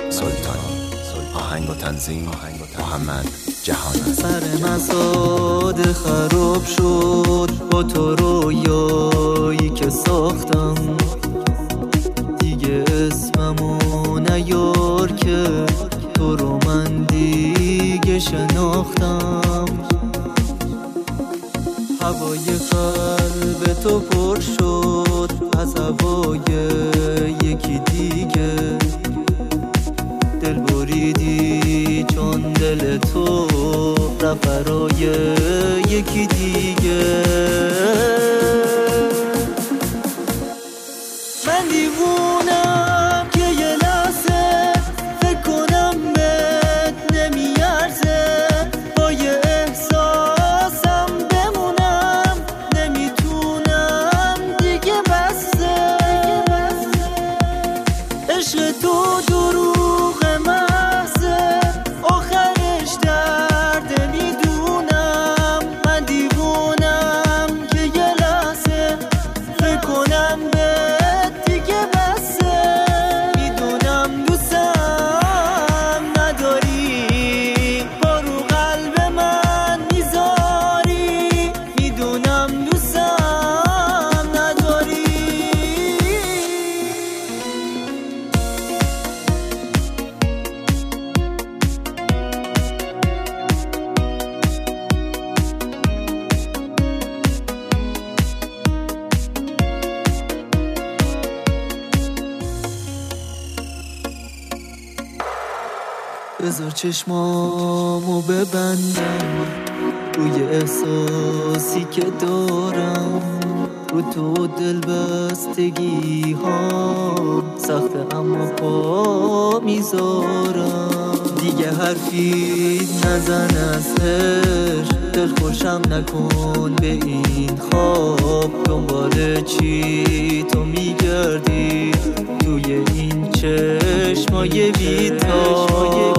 سلطانی. آهنگ و تنظیم محمد جهانی. سر مساد خراب شد با تو رویایی که ساختم، دیگه اسممو نیار که تو رو من دیگه شناختم. هوای قلب تو پر شد از هوای یکی دیگه، دل بریدی چون دل تو رفت برای یکی دیگه. من دیوونم که یه لحظه فکر کنم بهت نمیارزه، با یه احساسم بمونم نمیتونم دیگه بسه. عشق تو دروغ محضه، آخرش درد میدونم. من دیوونم که یه لحظه فکر کنم بهت دیگه بسه. میدونم دوستم نداری، با رو قلب من میذاری. میدونم دوستم نداری. بذار چشمامو ببندم روی احساسی که دارم، رو تو دل بستگی ها سخته اما پا میذارم. دیگه حرفی نزن از عشق، دل خوشم نکن به این خواب. دنبال چی تو میگردی توی این چشمای بی‌تاب؟